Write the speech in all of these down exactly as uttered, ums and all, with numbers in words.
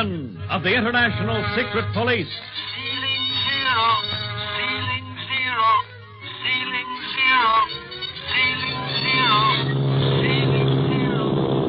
Seven of the International Secret Police. Ceiling zero, ceiling zero, ceiling zero, ceiling zero, ceiling zero.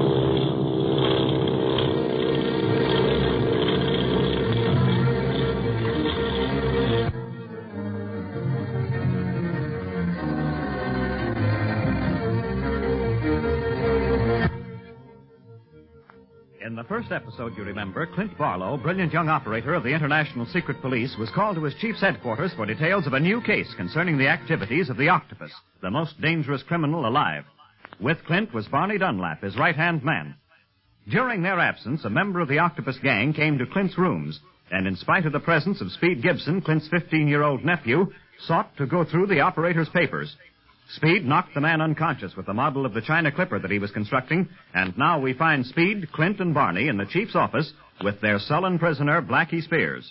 In the first episode, you remember, Clint Barlow, brilliant young operator of the International Secret Police, was called to his chief's headquarters for details of a new case concerning the activities of the Octopus, the most dangerous criminal alive. With Clint was Barney Dunlap, his right-hand man. During their absence, a member of the Octopus gang came to Clint's rooms, and in spite of the presence of Speed Gibson, Clint's fifteen-year-old nephew, sought to go through the operator's papers. Speed knocked the man unconscious with the model of the China Clipper that he was constructing, and now we find Speed, Clint, and Barney in the chief's office with their sullen prisoner, Blackie Spears.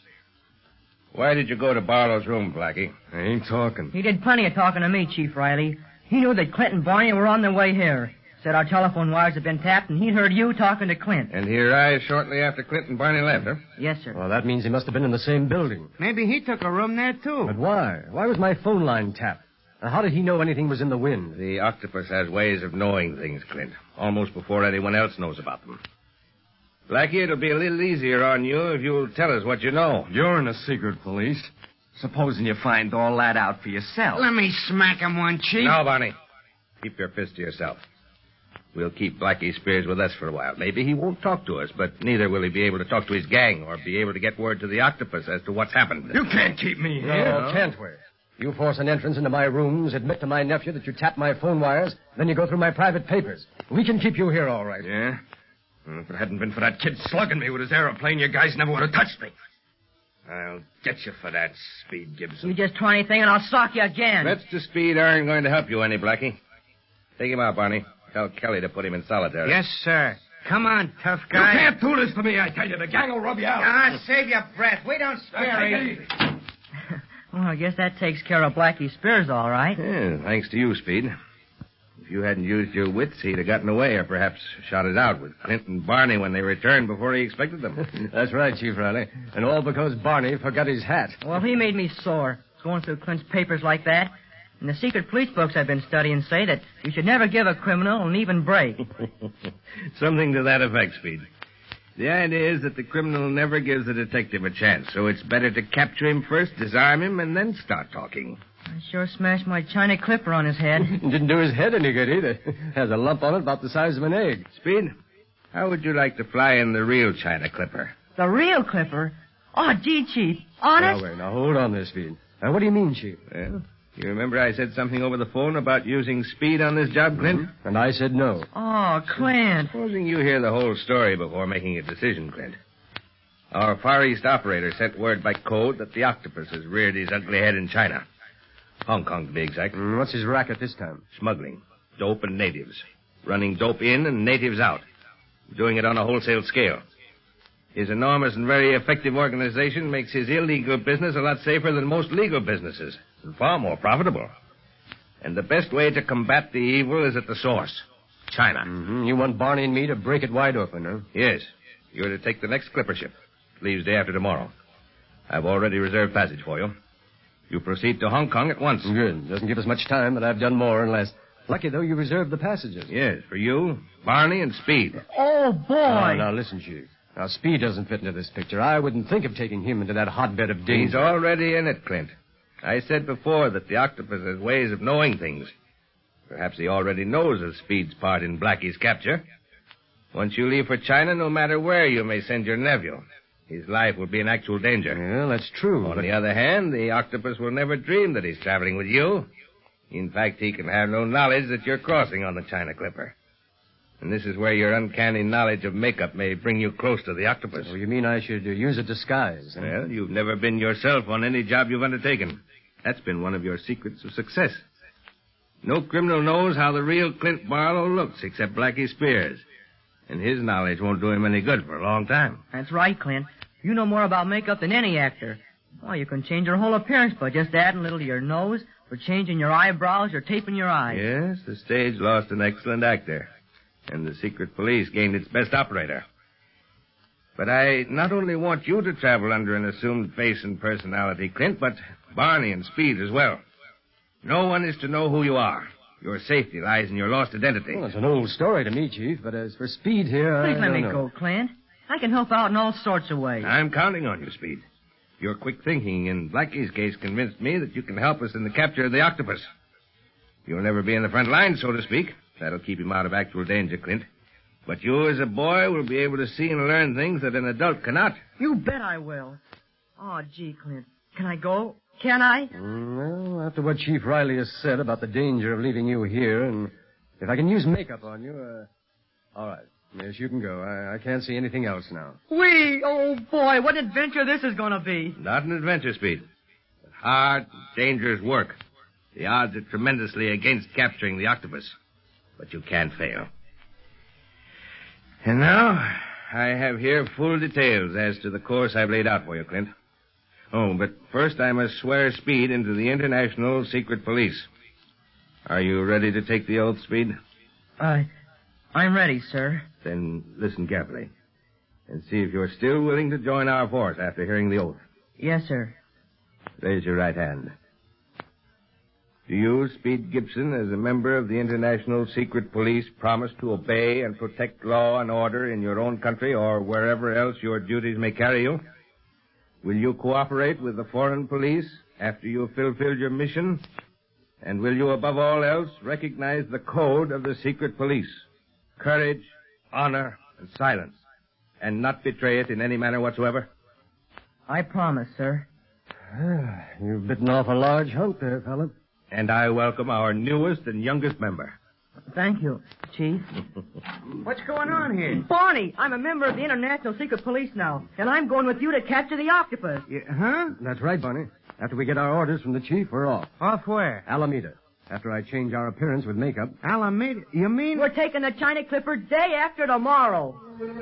Why did you go to Barlow's room, Blackie? I ain't talking. He did plenty of talking to me, Chief Riley. He knew that Clint and Barney were on their way here. Said our telephone wires had been tapped, and he'd heard you talking to Clint. And he arrived shortly after Clint and Barney left, huh? Yes, sir. Well, that means he must have been in the same building. Maybe he took a room there, too. But why? Why was my phone line tapped? And how did he know anything was in the wind? The Octopus has ways of knowing things, Clint, almost before anyone else knows about them. Blackie, it'll be a little easier on you if you'll tell us what you know. You're in the secret police. Supposing you find all that out for yourself. Let me smack him one, Chief. No, Barney. Keep your fist to yourself. We'll keep Blackie Spears with us for a while. Maybe he won't talk to us, but neither will he be able to talk to his gang or be able to get word to the Octopus as to what's happened. You can't keep me No, here. can't we? You force an entrance into my rooms, admit to my nephew that you tapped my phone wires, then you go through my private papers. We can keep you here, all right. Yeah? Well, if it hadn't been for that kid slugging me with his aeroplane, you guys never would have touched me. I'll get you for that, Speed Gibson. You just try anything, and I'll sock you again. Threats to Speed aren't going to help you any, Blackie. Take him out, Barney. Tell Kelly to put him in solitary. Yes, sir. Come on, tough You guy. can't do this to me, I tell you. The gang will rub you out. Ah, save your breath. We don't spare you. Well, I guess that takes care of Blackie Spears, all right. Yeah, thanks to you, Speed. If you hadn't used your wits, he'd have gotten away or perhaps shot it out with Clint and Barney when they returned before he expected them. That's right, Chief Riley. And all because Barney forgot his hat. Well, he made me sore, going through Clint's papers like that. And the secret police books I've been studying say that you should never give a criminal an even break. Something to that effect, Speed. The idea is that the criminal never gives the detective a chance, so it's better to capture him first, disarm him, and then start talking. I sure smashed my China Clipper on his head. Didn't do his head any good either. Has a lump on it about the size of an egg. Speed, how would you like to fly in the real China Clipper? The real Clipper? Oh, gee, Chief. Honest? Now, wait, now, hold on there, Speed. Now, what do you mean, Chief? Well, you remember I said something over the phone about using Speed on this job, Clint? Mm-hmm. And I said no. Oh, Clint. Supposing you hear the whole story before making a decision, Clint. Our Far East operator sent word by code that the Octopus has reared his ugly head in China. Hong Kong, to be exact. Mm, what's his racket this time? Smuggling. Dope and natives. Running dope in and natives out. Doing it on a wholesale scale. His enormous and very effective organization makes his illegal business a lot safer than most legal businesses. And far more profitable. And the best way to combat the evil is at the source. China. Mm-hmm. You want Barney and me to break it wide open, huh? Yes. You're to take the next clipper ship. It leaves day after tomorrow. I've already reserved passage for you. You proceed to Hong Kong at once. Good. Doesn't give us much time, but I've done more and less. Lucky, though, you reserved the passages. Yes, for you, Barney, and Speed. Oh, boy. Oh, now, listen, Chief. Now, Speed doesn't fit into this picture. I wouldn't think of taking him into that hotbed of danger. He's already in it, Clint. I said before that the Octopus has ways of knowing things. Perhaps he already knows of Speed's part in Blackie's capture. Once you leave for China, no matter where you may send your nephew, his life will be in actual danger. Well, that's true. On but... the other hand, the Octopus will never dream that he's traveling with you. In fact, he can have no knowledge that you're crossing on the China Clipper. And this is where your uncanny knowledge of makeup may bring you close to the Octopus. Oh, you mean I should uh, use a disguise? Huh? Well, you've never been yourself on any job you've undertaken. That's been one of your secrets of success. No criminal knows how the real Clint Barlow looks except Blackie Spears. And his knowledge won't do him any good for a long time. That's right, Clint. You know more about makeup than any actor. Well, you can change your whole appearance by just adding a little to your nose, or changing your eyebrows, or taping your eyes. Yes, the stage lost an excellent actor. And the secret police gained its best operator. But I not only want you to travel under an assumed face and personality, Clint, but Barney and Speed as well. No one is to know who you are. Your safety lies in your lost identity. Well, it's an old story to me, Chief, but as for Speed here, I Please let don't me know. go, Clint. I can help out in all sorts of ways. I'm counting on you, Speed. Your quick thinking in Blackie's case convinced me that you can help us in the capture of the octopus. You'll never be in the front line, so to speak. That'll keep him out of actual danger, Clint. But you, as a boy, will be able to see and learn things that an adult cannot. You bet I will. Oh, gee, Clint. Can I go? Can I? Mm, Well, after what Chief Riley has said about the danger of leaving you here, and if I can use makeup on you, uh... all right. Yes, you can go. I, I can't see anything else now. Wee! Oh, boy, what an adventure this is going to be. Not an adventure, Speed. But hard, dangerous work. The odds are tremendously against capturing the octopus. But you can't fail. And now, I have here full details as to the course I've laid out for you, Clint. Oh, but first I must swear Speed into the International Secret Police. Are you ready to take the oath, Speed? I... I'm ready, sir. Then listen carefully. And see if you're still willing to join our force after hearing the oath. Yes, sir. Raise your right hand. Do you, Speed Gibson, as a member of the International Secret Police, promise to obey and protect law and order in your own country or wherever else your duties may carry you? Will you cooperate with the foreign police after you have fulfilled your mission? And will you, above all else, recognize the code of the secret police? Courage, honor, and silence, and not betray it in any manner whatsoever? I promise, sir. You've bitten off a large hunk there, fella. And I welcome our newest and youngest member. Thank you, Chief. What's going on here? Barney, I'm a member of the International Secret Police now, and I'm going with you to capture the octopus. You, huh? That's right, Barney. After we get our orders from the chief, we're off. Off where? Alameda. After I change our appearance with makeup. Alameda. You mean? We're taking the China Clipper day after tomorrow.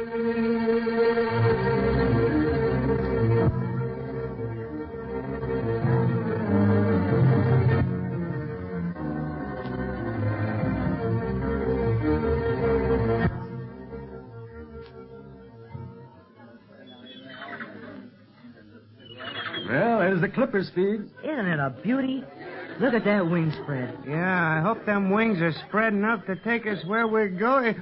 Well, there's the Clipper, Speed. Isn't it a beauty? Look at that wing spread. Yeah, I hope them wings are spread enough to take us where we're going.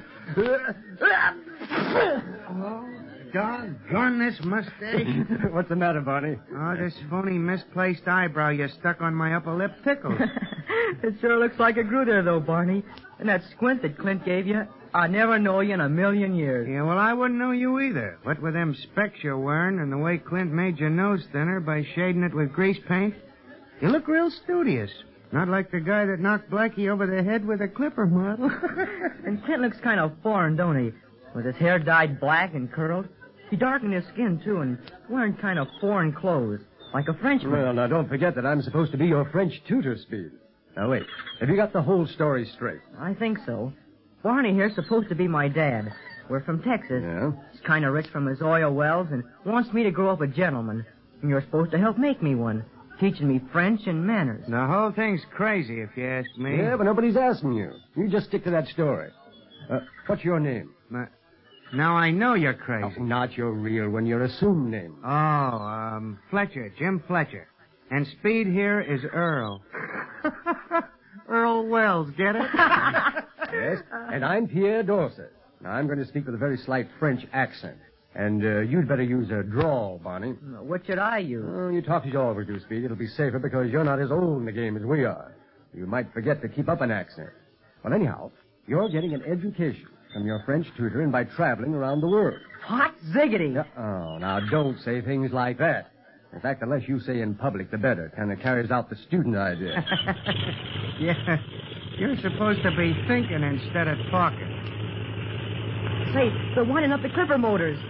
Oh, doggone this mustache. What's the matter, Barney? Oh, this phony misplaced eyebrow you stuck on my upper lip tickles. It sure looks like it grew there, though, Barney. And that squint that Clint gave you, I'd never know you in a million years. Yeah, well, I wouldn't know you either. What with them specs you're wearing and the way Clint made your nose thinner by shading it with grease paint, you look real studious. Not like the guy that knocked Blackie over the head with a clipper model. And Clint looks kind of foreign, don't he? With his hair dyed black and curled. He darkened his skin, too, and wearing kind of foreign clothes, like a Frenchman. Well, now, don't forget that I'm supposed to be your French tutor, Speed. Now, wait. Have you got the whole story straight? I think so. Barney here's supposed to be my dad. We're from Texas. Yeah? He's kind of rich from his oil wells and wants me to grow up a gentleman. And you're supposed to help make me one, teaching me French and manners. The whole thing's crazy, if you ask me. Yeah, but nobody's asking you. You just stick to that story. Uh, what's your name? My- Now I know you're crazy. Oh, not your real one, your assumed name. Oh, um, Fletcher, Jim Fletcher. And Speed here is Earl. Earl Wells, get it? Yes, and I'm Pierre Dorset. Now, I'm going to speak with a very slight French accent. And uh, you'd better use a drawl, Barney. What should I use? Oh, you talk as you always do, Speed. It'll be safer because you're not as old in the game as we are. You might forget to keep up an accent. Well, anyhow, you're getting an education from your French tutor and by traveling around the world. Hot ziggity. Yeah, oh, now don't say things like that. In fact, the less you say in public, the better. Kind of carries out the student idea. Yeah, you're supposed to be thinking instead of talking. Say, they're winding up the Clipper motors.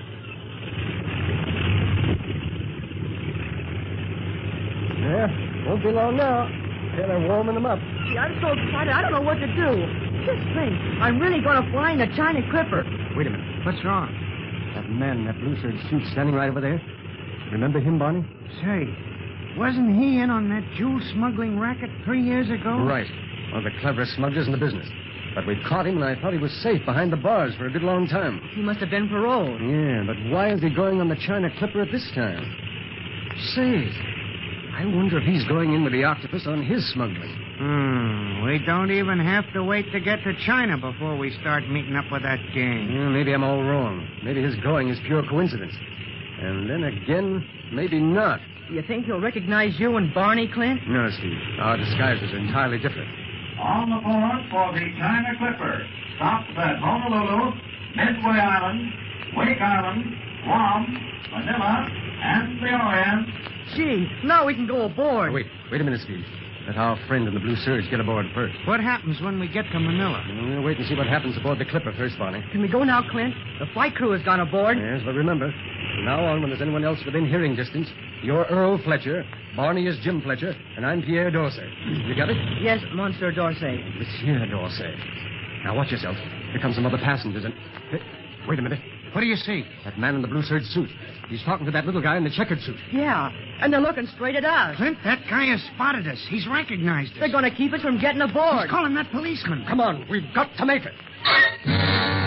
Yeah, won't be long now. Yeah, they're warming them up. Gee, I'm so excited, I don't know what to do. Just think, I'm really going to fly in the China Clipper. Wait a minute. What's wrong? That man in that blue shirt suit standing right over there. Remember him, Barney? Say, wasn't he in on that jewel smuggling racket three years ago? Right. One of the cleverest smugglers in the business. But we've caught him, and I thought he was safe behind the bars for a good long time. He must have been paroled. Yeah, but why is he going on the China Clipper at this time? Say, I wonder if he's going in with the Octopus on his smuggling. Hmm, we don't even have to wait to get to China before we start meeting up with that gang. Yeah, maybe I'm all wrong. Maybe his going is pure coincidence. And then again, maybe not. You think he'll recognize you and Barney, Clint? No, Steve. Our disguises are entirely different. On the board for the China Clipper. Stops at Honolulu, Midway Island, Wake Island, Guam, Manila, and the Orient. Gee, now we can go aboard. Oh, wait, wait a minute, Steve. Let our friend in the blue serge get aboard first. What happens when we get to Manila? We'll wait and see what happens aboard the Clipper first, Barney. Can we go now, Clint? The flight crew has gone aboard. Yes, but remember, from now on, when there's anyone else within hearing distance, you're Earl Fletcher, Barney is Jim Fletcher, and I'm Pierre Dorsey. You got it? Yes, Monsieur Dorsey. Monsieur Dorsey. Now, watch yourself. Here come some other passengers, and... Hey, wait a minute. What do you see? That man in the blue serge suit. He's talking to that little guy in the checkered suit. Yeah, and they're looking straight at us. Clint, that guy has spotted us. He's recognized us. They're going to keep us from getting aboard. He's calling that policeman. Come on, we've got to make it.